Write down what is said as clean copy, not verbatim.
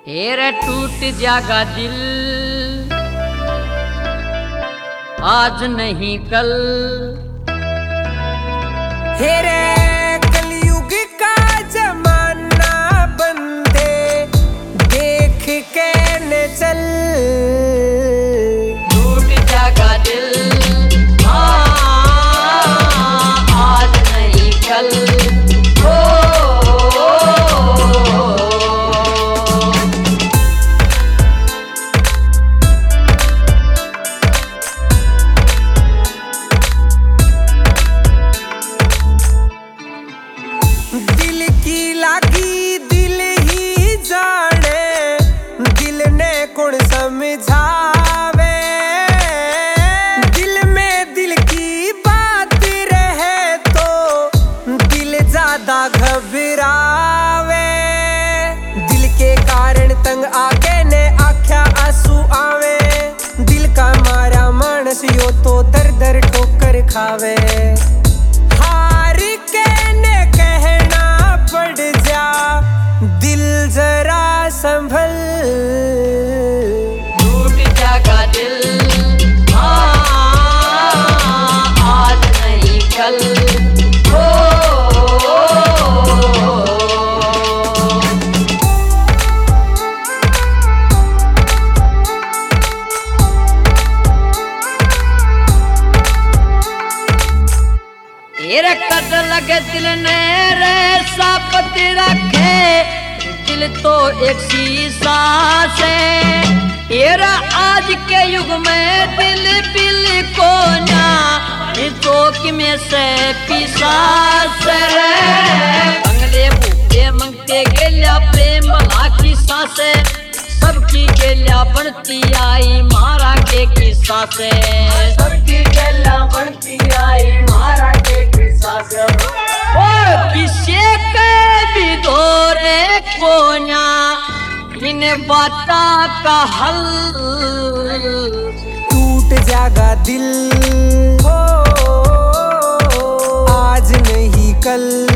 हेरे टूट जागा दिल आज नहीं कल। हेरे कलयुग का जमाना बंदे देख के न चल। टूट जागा दिल आज नहीं कल। दिल की लागी दिल ही जाने, दिल ने कौन समझावे। दिल में दिल की बात रहे तो दिल ज्यादा घबरावे। दिल के कारण तंग आके ने आख्या आंसू आवे। दिल का मारा मानस यो तो दर दर ठोकर खावे। हार के ने कहना पड़ जा दिल जरा संभल। टूट जागा दिल आज नहीं कल। तेरे कद लगे दिल ने रे सापत रखे। दिल तो एक शीशा से तेरा आज के युग में दिल बिल को ना चौक में से पिशाच रे। बंगले भूखे मंगते गेल्या प्रेम भला की सांसे। सबकी गेल्या बनती आई मारा के किस्सा से। सबकी गेल्या बनती आई मारा के किस्सा से। ओ किसे के भी धोरे कोना इन बाता का हल। टूट जागा दिल हो आज नहीं कल।